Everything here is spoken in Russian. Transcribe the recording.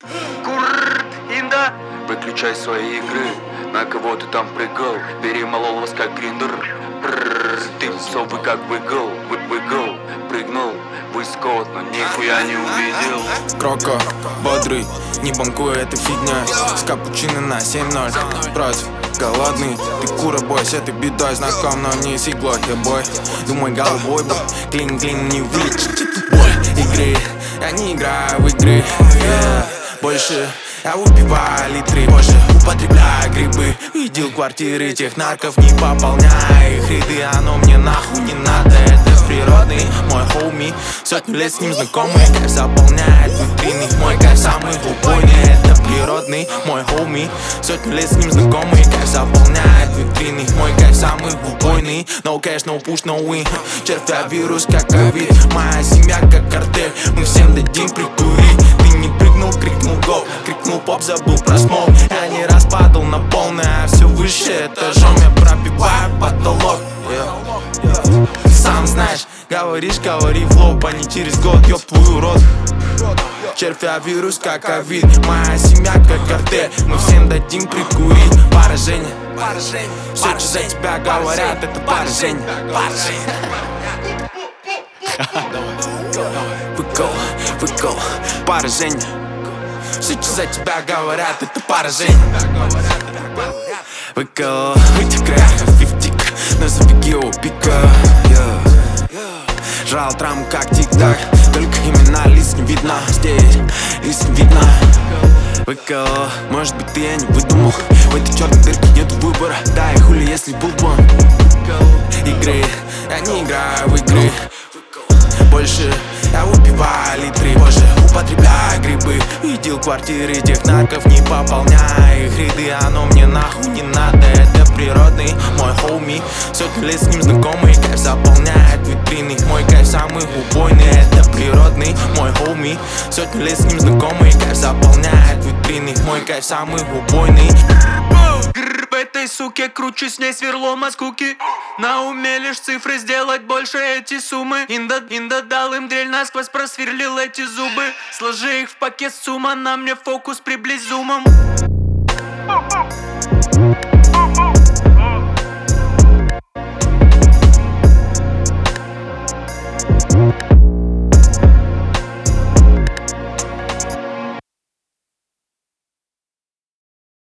Курт, инда. Выключай свои игры. На кого ты там прыгал? Перемолол вас как гриндер. Ты совы как выгл, прыгнул высоко, но нихуя не увидел. Кроко, бодрый, не банкуй, это фигня. С капучино на 7-0, против голодный. Ты кура, бойся, ты бедой знаком, но не с иглой, бой. Думай головой, бой, клин не вылечит боль игры. Я не играю в игры, больше я выпиваю литры, позже употребляю грибы. Видел квартиры тех нарков, не пополняя их ряды. Оно мне нахуй не надо, это природный мой хоуми. Сотню лет с ним знакомый, кайф заполняет витрины. Мой кайф самый убойный, это природный мой хоуми. Сотню лет с ним знакомый, кайф заполняет витрины. Мой кайф самый убойный, no cash, no push, no win. Червя вирус как ковид, моя семья как картель. Мы всем дадим прикурить. Ты не прыгнул, крикнул го, крикнул поп, забыл про смог. Я не раз падал на полное, а все выше этажом я пробиваю потолок. Сам знаешь, говоришь, говори в лоб, а не через год, ёб твою рот. Червя вирус как ковид, моя семья как картель. Мы всем дадим прикурить. Поражение, все, что за тебя говорят, это поражение. Выкол, поражение. Все, что за тебя говорят, это поражение. Выкол, вытекай, фифтик, но забеги у пика. Жрал травму как тик-так, только имена лиц не видно. Здесь лиц не видно. Выкол, может быть ты я не выдумал. В этой черной дырке нету выбора. Да и хули если был бы игры, я не играю в игры. Больше я выпиваю литры, позже употребляю грибы. Видел квартиры тех нарков, не пополняя их ряды. Оно мне нахуй не надо, это природный мой хоуми. Сотню лет с ним знакомый, кайф заполняет витрины. Мой кайф самый убойный, это природный мой хоуми. Сотню лет с ним знакомый, кайф заполняет витрины. Мой кайф самый убойный. В этой суке круче с ней сверлом от скуки. На уме лишь цифры, сделать больше эти суммы. Инда дал им дрель, насквозь просверлил эти зубы. Сложи их в пакет с сумма, на мне фокус приблизь зумом.